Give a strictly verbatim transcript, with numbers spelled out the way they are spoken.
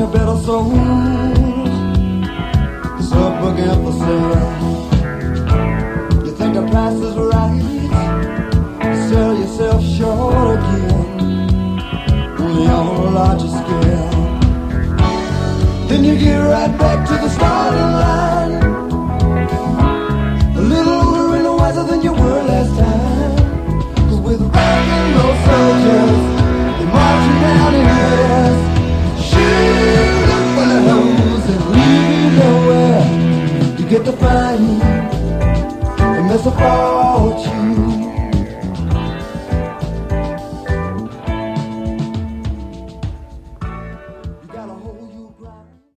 a better soul is up against the sale. You think the price is right, you sell yourself short again, only on a larger scale. Then you get right back to the starting line, a little older and wiser than you were last time. Cause with rock and roll soldiers, they're marching down in years, shoot up for the hose and leave nowhere. You get to find a mess of fortune.